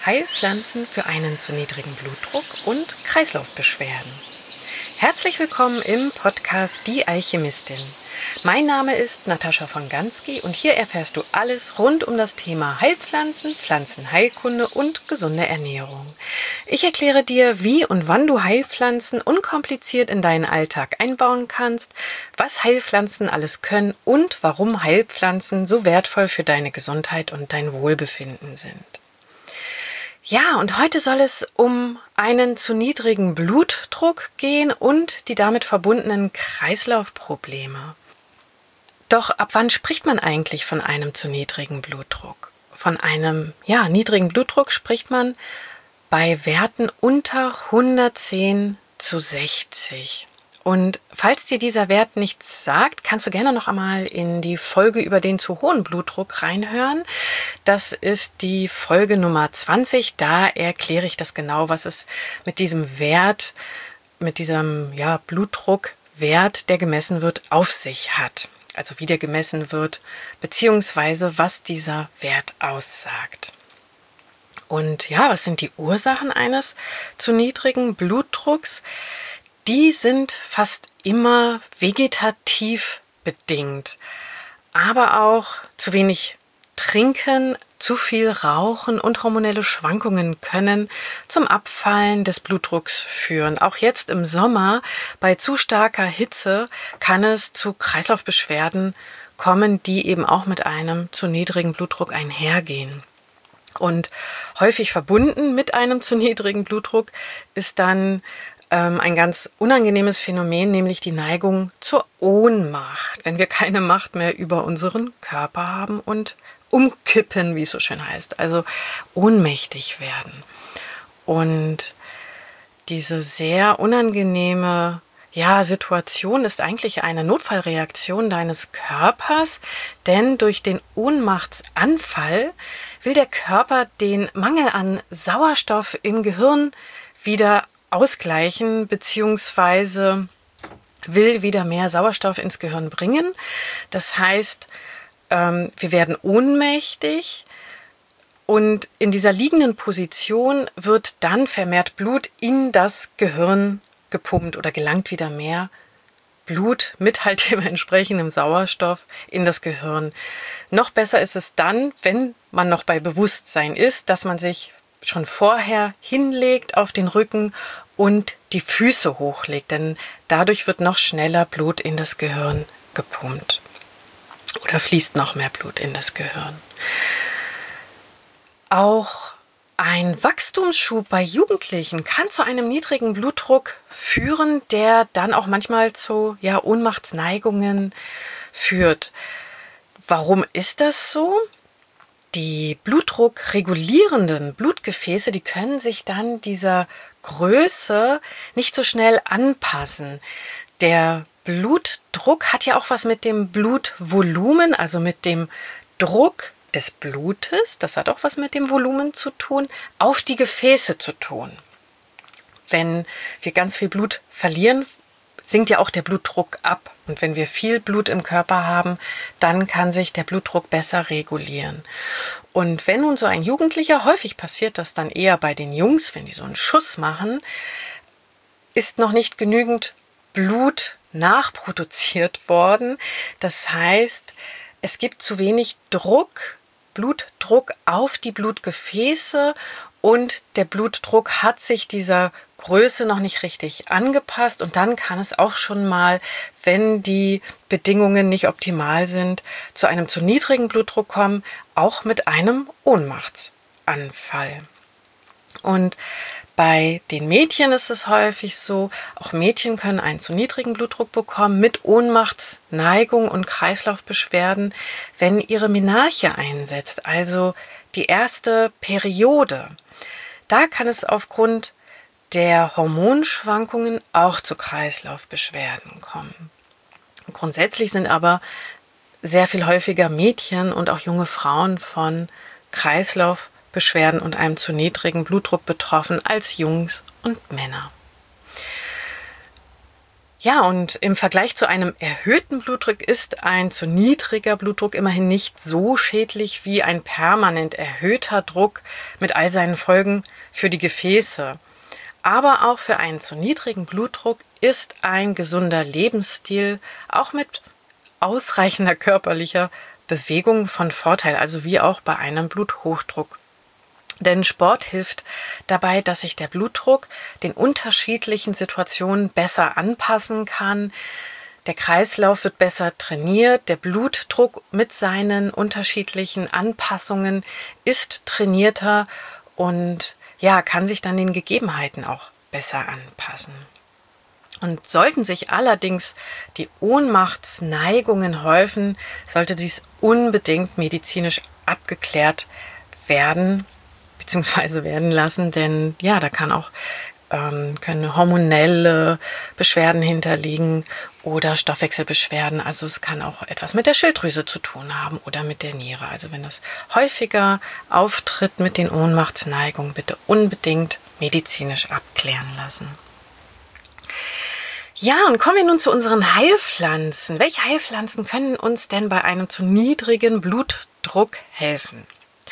Heilpflanzen für einen zu niedrigen Blutdruck und Kreislaufbeschwerden. Herzlich willkommen im Podcast Die Alchemistin. Mein Name ist Natascha von Gansky und hier erfährst du alles rund um das Thema Heilpflanzen, Pflanzenheilkunde und gesunde Ernährung. Ich erkläre dir, wie und wann du Heilpflanzen unkompliziert in deinen Alltag einbauen kannst, was Heilpflanzen alles können und warum Heilpflanzen so wertvoll für deine Gesundheit und dein Wohlbefinden sind. Ja, und heute soll es um einen zu niedrigen Blutdruck gehen und die damit verbundenen Kreislaufprobleme. Doch ab wann spricht man eigentlich von einem zu niedrigen Blutdruck? Von einem niedrigen Blutdruck spricht man bei Werten unter 110/60. Und falls dir dieser Wert nichts sagt, kannst du gerne noch einmal in die Folge über den zu hohen Blutdruck reinhören. Das ist die Folge Nummer 20. Da erkläre ich das genau, was es mit diesem Wert, mit diesem Blutdruckwert, der gemessen wird, auf sich hat. Also wie der gemessen wird, beziehungsweise was dieser Wert aussagt. Und was sind die Ursachen eines zu niedrigen Blutdrucks? Die sind fast immer vegetativ bedingt, aber auch zu wenig Trinken, zu viel Rauchen und hormonelle Schwankungen können zum Abfallen des Blutdrucks führen. Auch jetzt im Sommer bei zu starker Hitze kann es zu Kreislaufbeschwerden kommen, die eben auch mit einem zu niedrigen Blutdruck einhergehen. Und häufig verbunden mit einem zu niedrigen Blutdruck ist dann ein ganz unangenehmes Phänomen, nämlich die Neigung zur Ohnmacht, wenn wir keine Macht mehr über unseren Körper haben und umkippen, wie es so schön heißt, also ohnmächtig werden. Und diese sehr unangenehme Situation ist eigentlich eine Notfallreaktion deines Körpers, denn durch den Ohnmachtsanfall will der Körper den Mangel an Sauerstoff im Gehirn wieder ausgleichen beziehungsweise will wieder mehr Sauerstoff ins Gehirn bringen. Das heißt, wir werden ohnmächtig und in dieser liegenden Position wird dann vermehrt Blut in das Gehirn gepumpt oder gelangt wieder mehr Blut mit halt dem entsprechenden Sauerstoff in das Gehirn. Noch besser ist es dann, wenn man noch bei Bewusstsein ist, dass man sich schon vorher hinlegt auf den Rücken und die Füße hochlegt, denn dadurch wird noch schneller Blut in das Gehirn gepumpt oder fließt noch mehr Blut in das Gehirn. Auch ein Wachstumsschub bei Jugendlichen kann zu einem niedrigen Blutdruck führen, der dann auch manchmal zu Ohnmachtsneigungen führt. Warum ist das so? Die blutdruckregulierenden Blutgefäße, die können sich dann dieser Größe nicht so schnell anpassen. Der Blutdruck hat ja auch was mit dem Blutvolumen, also mit dem Druck des Blutes, das hat auch was mit dem Volumen zu tun, auf die Gefäße zu tun. Wenn wir ganz viel Blut verlieren, sinkt ja auch der Blutdruck ab. Und wenn wir viel Blut im Körper haben, dann kann sich der Blutdruck besser regulieren. Und wenn nun so ein Jugendlicher, häufig passiert das dann eher bei den Jungs, wenn die so einen Schuss machen, ist noch nicht genügend Blut nachproduziert worden. Das heißt, es gibt zu wenig Blutdruck auf die Blutgefäße und der Blutdruck hat sich dieser Größe noch nicht richtig angepasst und dann kann es auch schon mal, wenn die Bedingungen nicht optimal sind, zu einem zu niedrigen Blutdruck kommen, auch mit einem Ohnmachtsanfall. Und bei den Mädchen ist es häufig so, auch Mädchen können einen zu niedrigen Blutdruck bekommen mit Ohnmachtsneigung und Kreislaufbeschwerden, wenn ihre Menarche einsetzt, also die erste Periode. Da kann es aufgrund der Hormonschwankungen auch zu Kreislaufbeschwerden kommen. Grundsätzlich sind aber sehr viel häufiger Mädchen und auch junge Frauen von Kreislaufbeschwerden und einem zu niedrigen Blutdruck betroffen als Jungs und Männer. Ja, und im Vergleich zu einem erhöhten Blutdruck ist ein zu niedriger Blutdruck immerhin nicht so schädlich wie ein permanent erhöhter Druck mit all seinen Folgen für die Gefäße. Aber auch für einen zu niedrigen Blutdruck ist ein gesunder Lebensstil auch mit ausreichender körperlicher Bewegung von Vorteil, also wie auch bei einem Bluthochdruck. Denn Sport hilft dabei, dass sich der Blutdruck den unterschiedlichen Situationen besser anpassen kann. Der Kreislauf wird besser trainiert, der Blutdruck mit seinen unterschiedlichen Anpassungen ist trainierter und ja, kann sich dann den Gegebenheiten auch besser anpassen. Und sollten sich allerdings die Ohnmachtsneigungen häufen, sollte dies unbedingt medizinisch abgeklärt werden bzw. werden lassen, denn ja, da können hormonelle Beschwerden hinterliegen oder Stoffwechselbeschwerden. Also es kann auch etwas mit der Schilddrüse zu tun haben oder mit der Niere. Also wenn das häufiger auftritt mit den Ohnmachtsneigungen, bitte unbedingt medizinisch abklären lassen. Ja, und kommen wir nun zu unseren Heilpflanzen. Welche Heilpflanzen können uns denn bei einem zu niedrigen Blutdruck helfen?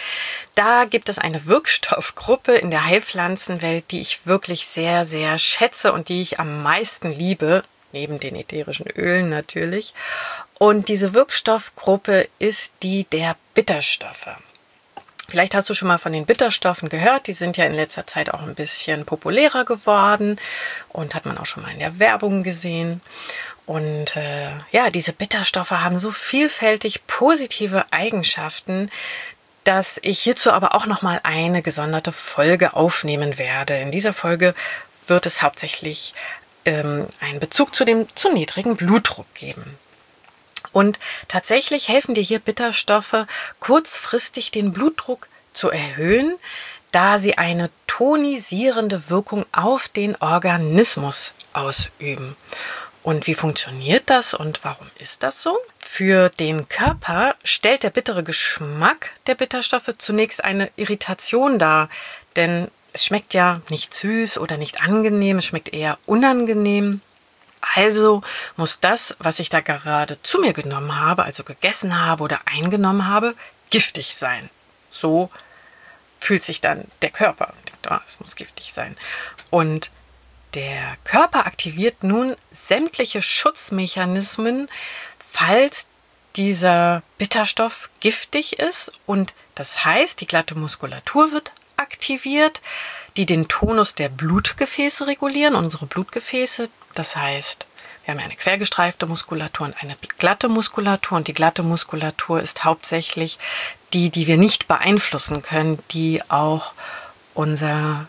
Da gibt es eine Wirkstoffgruppe in der Heilpflanzenwelt, die ich wirklich sehr, sehr schätze und die ich am meisten liebe, neben den ätherischen Ölen natürlich. Und diese Wirkstoffgruppe ist die der Bitterstoffe. Vielleicht hast du schon mal von den Bitterstoffen gehört, die sind ja in letzter Zeit auch ein bisschen populärer geworden und hat man auch schon mal in der Werbung gesehen. Und diese Bitterstoffe haben so vielfältig positive Eigenschaften, dass ich hierzu aber auch nochmal eine gesonderte Folge aufnehmen werde. In dieser Folge wird es hauptsächlich einen Bezug zu dem zu niedrigen Blutdruck geben. Und tatsächlich helfen dir hier Bitterstoffe, kurzfristig den Blutdruck zu erhöhen, da sie eine tonisierende Wirkung auf den Organismus ausüben. Und wie funktioniert das und warum ist das so? Für den Körper stellt der bittere Geschmack der Bitterstoffe zunächst eine Irritation dar, denn es schmeckt ja nicht süß oder nicht angenehm, es schmeckt eher unangenehm. Also muss das, was ich da gerade zu mir genommen habe, also gegessen habe oder eingenommen habe, giftig sein. So fühlt sich dann der Körper. Es muss giftig sein. Und der Körper aktiviert nun sämtliche Schutzmechanismen, falls dieser Bitterstoff giftig ist. Und das heißt, die glatte Muskulatur wird aktiviert, die den Tonus der Blutgefäße regulieren, unsere Blutgefäße. Das heißt, wir haben eine quergestreifte Muskulatur und eine glatte Muskulatur. Und die glatte Muskulatur ist hauptsächlich die wir nicht beeinflussen können, die auch unseren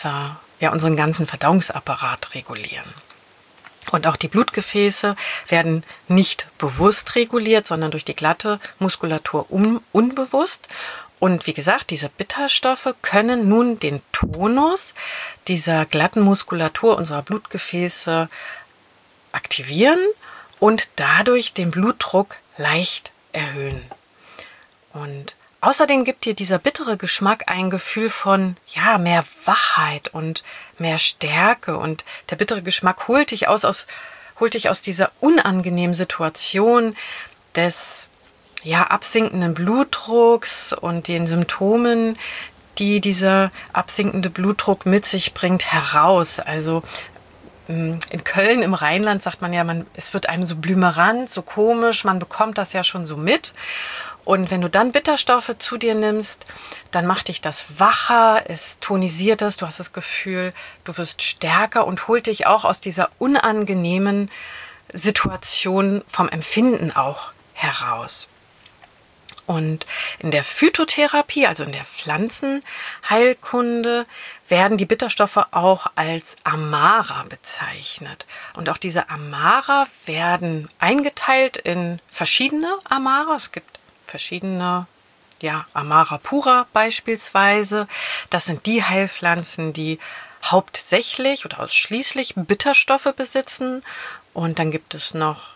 ganzen Verdauungsapparat regulieren. Und auch die Blutgefäße werden nicht bewusst reguliert, sondern durch die glatte Muskulatur unbewusst. Und wie gesagt, diese Bitterstoffe können nun den Tonus dieser glatten Muskulatur unserer Blutgefäße aktivieren und dadurch den Blutdruck leicht erhöhen. Und außerdem gibt dir dieser bittere Geschmack ein Gefühl von mehr Wachheit und mehr Stärke. Und der bittere Geschmack holt dich aus dieser unangenehmen Situation des absinkenden Blutdrucks und den Symptomen, die dieser absinkende Blutdruck mit sich bringt, heraus. Also in Köln im Rheinland sagt man ja, es wird einem so blümerant, so komisch, man bekommt das ja schon so mit. Und wenn du dann Bitterstoffe zu dir nimmst, dann macht dich das wacher, es tonisiert es, du hast das Gefühl, du wirst stärker und holt dich auch aus dieser unangenehmen Situation vom Empfinden auch heraus. Und in der Phytotherapie, also in der Pflanzenheilkunde, werden die Bitterstoffe auch als Amara bezeichnet. Und auch diese Amara werden eingeteilt in verschiedene Amara. Es gibt verschiedene, Amara pura beispielsweise. Das sind die Heilpflanzen, die hauptsächlich oder ausschließlich Bitterstoffe besitzen. Und dann gibt es noch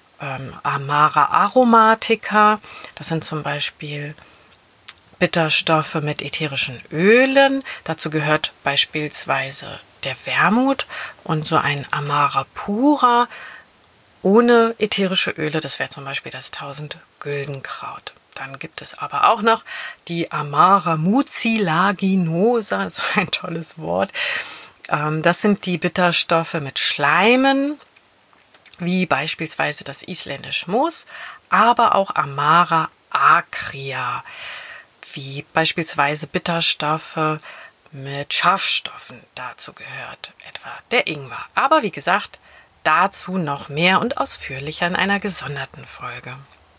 Amara aromatica, das sind zum Beispiel Bitterstoffe mit ätherischen Ölen. Dazu gehört beispielsweise der Wermut und so ein Amara pura ohne ätherische Öle. Das wäre zum Beispiel das 1000-Güldenkraut. Dann gibt es aber auch noch die Amara mucilaginosa, das ist ein tolles Wort. Das sind die Bitterstoffe mit Schleimen, wie beispielsweise das isländische Moos, aber auch Amara acria, wie beispielsweise Bitterstoffe mit Schafstoffen. Dazu gehört etwa der Ingwer. Aber wie gesagt, dazu noch mehr und ausführlicher in einer gesonderten Folge.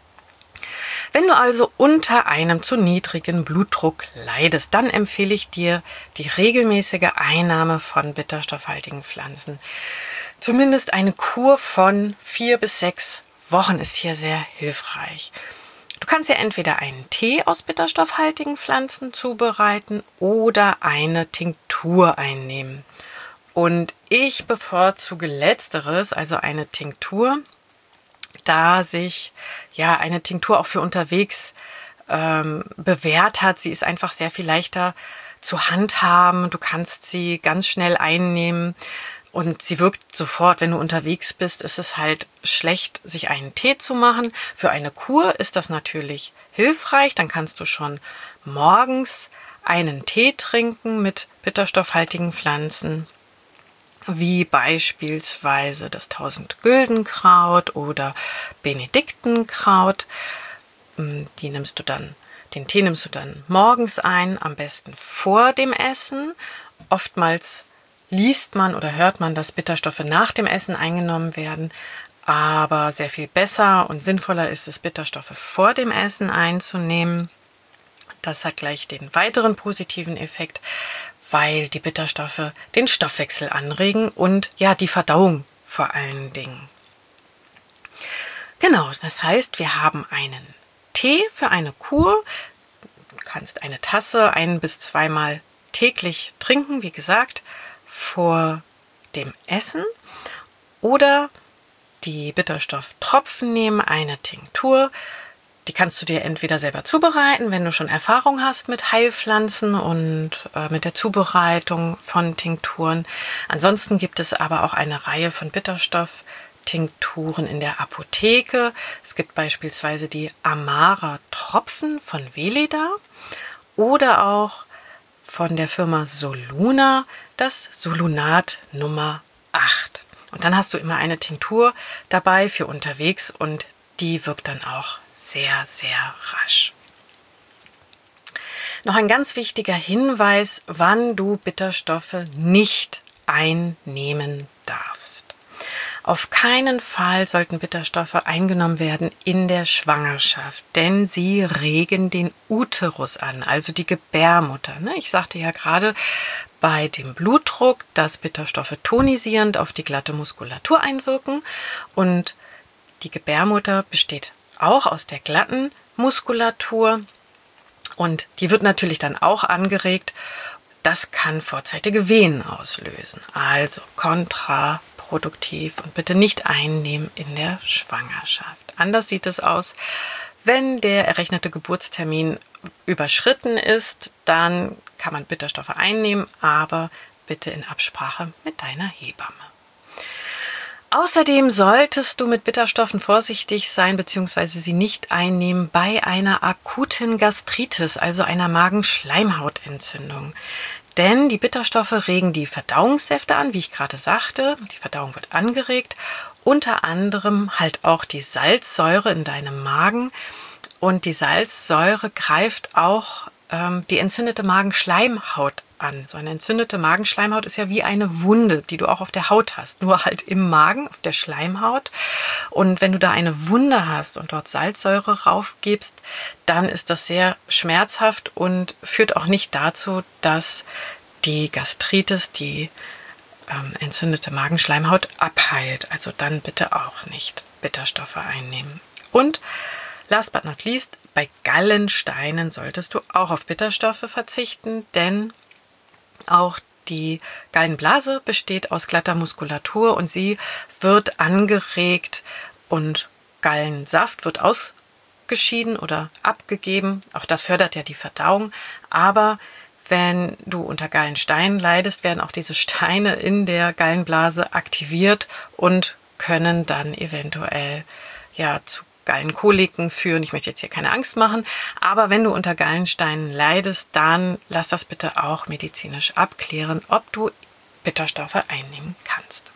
Wenn du also unter einem zu niedrigen Blutdruck leidest, dann empfehle ich dir die regelmäßige Einnahme von bitterstoffhaltigen Pflanzen. Zumindest eine Kur von 4 bis 6 Wochen ist hier sehr hilfreich. Du kannst ja entweder einen Tee aus bitterstoffhaltigen Pflanzen zubereiten oder eine Tinktur einnehmen. Und ich bevorzuge Letzteres, also eine Tinktur, da sich ja eine Tinktur auch für unterwegs bewährt hat. Sie ist einfach sehr viel leichter zu handhaben. Du kannst sie ganz schnell einnehmen und sie wirkt sofort. Wenn du unterwegs bist, ist es halt schlecht, sich einen Tee zu machen. Für eine Kur ist das natürlich hilfreich. Dann kannst du schon morgens einen Tee trinken mit bitterstoffhaltigen Pflanzen, wie beispielsweise das 1000-Güldenkraut oder Benediktenkraut. Den Tee nimmst du dann morgens ein, am besten vor dem Essen. Oftmals liest man oder hört man, dass Bitterstoffe nach dem Essen eingenommen werden, aber sehr viel besser und sinnvoller ist es, Bitterstoffe vor dem Essen einzunehmen. Das hat gleich den weiteren positiven Effekt, weil die Bitterstoffe den Stoffwechsel anregen und ja, die Verdauung vor allen Dingen. Genau, das heißt, wir haben einen Tee für eine Kur. Du kannst eine Tasse 1- bis 2-mal täglich trinken, wie gesagt, vor dem Essen. Oder die Bitterstofftropfen nehmen, eine Tinktur. Die kannst du dir entweder selber zubereiten, wenn du schon Erfahrung hast mit Heilpflanzen und mit der Zubereitung von Tinkturen. Ansonsten gibt es aber auch eine Reihe von Bitterstofftinkturen in der Apotheke. Es gibt beispielsweise die Amara-Tropfen von Weleda oder auch von der Firma Soluna das Solunat Nummer 8. Und dann hast du immer eine Tinktur dabei für unterwegs und die wirkt dann auch sehr, sehr rasch. Noch ein ganz wichtiger Hinweis, wann du Bitterstoffe nicht einnehmen darfst. Auf keinen Fall sollten Bitterstoffe eingenommen werden in der Schwangerschaft, denn sie regen den Uterus an, also die Gebärmutter. Ich sagte ja gerade bei dem Blutdruck, dass Bitterstoffe tonisierend auf die glatte Muskulatur einwirken und die Gebärmutter besteht auch aus der glatten Muskulatur und die wird natürlich dann auch angeregt. Das kann vorzeitige Wehen auslösen, also kontraproduktiv und bitte nicht einnehmen in der Schwangerschaft. Anders sieht es aus, wenn der errechnete Geburtstermin überschritten ist, dann kann man Bitterstoffe einnehmen, aber bitte in Absprache mit deiner Hebamme. Außerdem solltest du mit Bitterstoffen vorsichtig sein bzw. sie nicht einnehmen bei einer akuten Gastritis, also einer Magenschleimhautentzündung. Denn die Bitterstoffe regen die Verdauungssäfte an, wie ich gerade sagte. Die Verdauung wird angeregt, unter anderem halt auch die Salzsäure in deinem Magen. Und die Salzsäure greift auch die entzündete Magenschleimhaut an. So eine entzündete Magenschleimhaut ist ja wie eine Wunde, die du auch auf der Haut hast, nur halt im Magen, auf der Schleimhaut. Und wenn du da eine Wunde hast und dort Salzsäure raufgibst, dann ist das sehr schmerzhaft und führt auch nicht dazu, dass die Gastritis, die entzündete Magenschleimhaut abheilt. Also dann bitte auch nicht Bitterstoffe einnehmen. Und last but not least, bei Gallensteinen solltest du auch auf Bitterstoffe verzichten, denn auch die Gallenblase besteht aus glatter Muskulatur und sie wird angeregt und Gallensaft wird ausgeschieden oder abgegeben. Auch das fördert ja die Verdauung. Aber Wenn du unter Gallensteinen leidest, werden auch diese Steine in der Gallenblase aktiviert und können dann eventuell zu Gallenkoliken führen. Ich möchte jetzt hier keine Angst machen, aber wenn du unter Gallensteinen leidest, dann lass das bitte auch medizinisch abklären, ob du Bitterstoffe einnehmen kannst.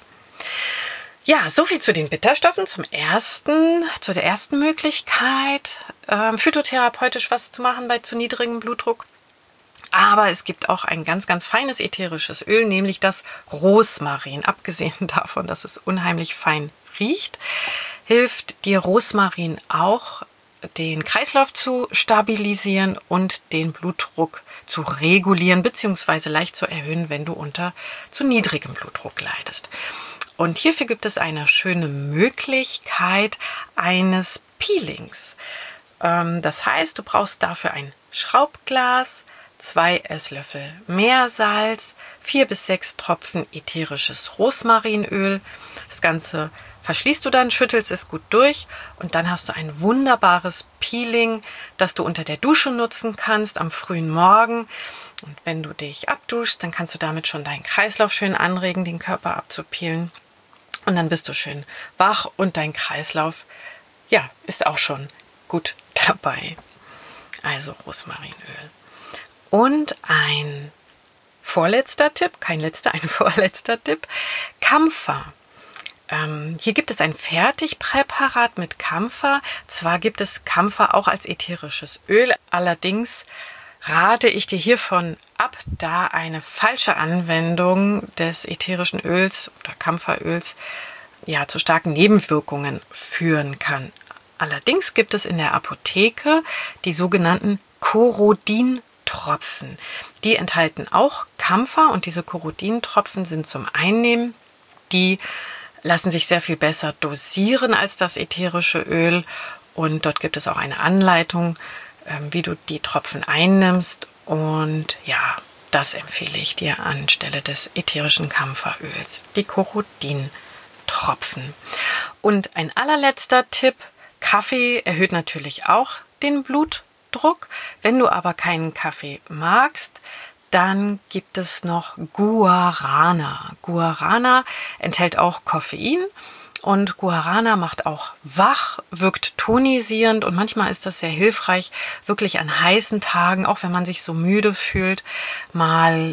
Ja, soviel zu den Bitterstoffen. Zu der ersten Möglichkeit, phytotherapeutisch was zu machen bei zu niedrigem Blutdruck. Aber es gibt auch ein ganz, ganz feines ätherisches Öl, nämlich das Rosmarin. Abgesehen davon, dass es unheimlich fein riecht, hilft dir Rosmarin auch, den Kreislauf zu stabilisieren und den Blutdruck zu regulieren bzw. leicht zu erhöhen, wenn du unter zu niedrigem Blutdruck leidest. Und hierfür gibt es eine schöne Möglichkeit eines Peelings. Das heißt, du brauchst dafür ein Schraubglas, 2 Esslöffel Meersalz, 4 bis 6 Tropfen ätherisches Rosmarinöl. Das Ganze verschließt du dann, schüttelst es gut durch und dann hast du ein wunderbares Peeling, das du unter der Dusche nutzen kannst am frühen Morgen. Und wenn du dich abduschst, dann kannst du damit schon deinen Kreislauf schön anregen, den Körper abzupeelen. Und dann bist du schön wach und dein Kreislauf, ist auch schon gut dabei. Also Rosmarinöl. Und ein vorletzter Tipp, ein vorletzter Tipp, Kampfer. Hier gibt es ein Fertigpräparat mit Kampfer. Zwar gibt es Kampfer auch als ätherisches Öl, allerdings rate ich dir hiervon ab, da eine falsche Anwendung des ätherischen Öls oder Kampferöls zu starken Nebenwirkungen führen kann. Allerdings gibt es in der Apotheke die sogenannten Korodintropfen. Die enthalten auch Kampfer und diese Korodintropfen sind zum Einnehmen. Die lassen sich sehr viel besser dosieren als das ätherische Öl und dort gibt es auch eine Anleitung, wie du die Tropfen einnimmst und das empfehle ich dir anstelle des ätherischen Kampferöls, die Korodintropfen. Und ein allerletzter Tipp, Kaffee erhöht natürlich auch den Blutdruck. Wenn du aber keinen Kaffee magst, dann gibt es noch Guarana. Guarana enthält auch Koffein und Guarana macht auch wach, wirkt tonisierend und manchmal ist das sehr hilfreich, wirklich an heißen Tagen, auch wenn man sich so müde fühlt, mal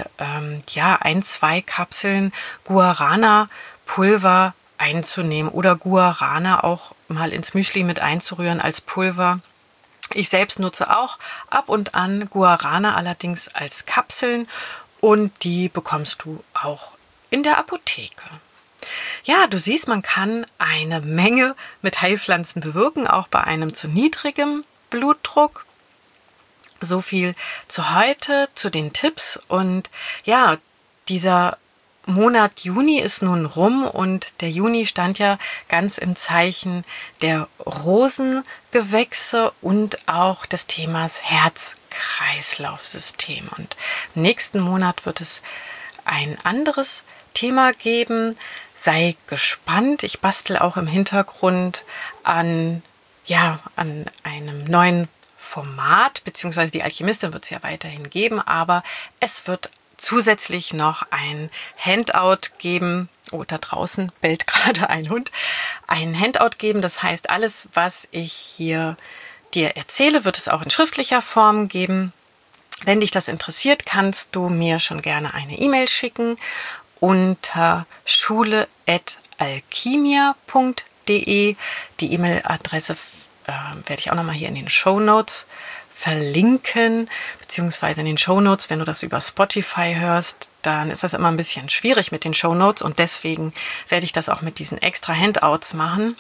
1-2 Kapseln Guarana-Pulver einzunehmen oder Guarana auch mal ins Müsli mit einzurühren als Pulver. Ich selbst nutze auch ab und an Guarana, allerdings als Kapseln und die bekommst du auch in der Apotheke. Ja, du siehst, man kann eine Menge mit Heilpflanzen bewirken, auch bei einem zu niedrigem Blutdruck. So viel zu heute, zu den Tipps und dieser Monat Juni ist nun rum und der Juni stand ja ganz im Zeichen der Rosengewächse und auch des Themas Herz-Kreislauf-System. Und im nächsten Monat wird es ein anderes Thema geben. Sei gespannt. Ich bastel auch im Hintergrund an einem neuen Format, beziehungsweise die Alchemistin wird es ja weiterhin geben, aber es wird zusätzlich noch ein Handout geben. Oh, da draußen bellt gerade ein Hund. Ein Handout geben, das heißt, alles, was ich hier dir erzähle, wird es auch in schriftlicher Form geben. Wenn dich das interessiert, kannst du mir schon gerne eine E-Mail schicken unter schule@alchimia.de. Die E-Mail-Adresse werde ich auch nochmal hier in den Shownotes verlinken, beziehungsweise in den Shownotes, wenn du das über Spotify hörst, dann ist das immer ein bisschen schwierig mit den Shownotes und deswegen werde ich das auch mit diesen extra Handouts machen.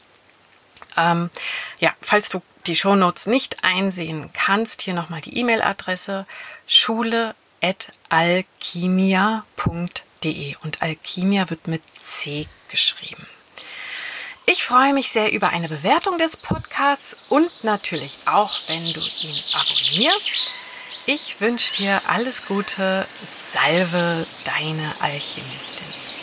Falls du die Shownotes nicht einsehen kannst, hier nochmal die E-Mail-Adresse schule@alchimia.de und Alchimia wird mit C geschrieben. Ich freue mich sehr über eine Bewertung des Podcasts und natürlich auch, wenn du ihn abonnierst. Ich wünsche dir alles Gute. Salve, deine Alchemistin.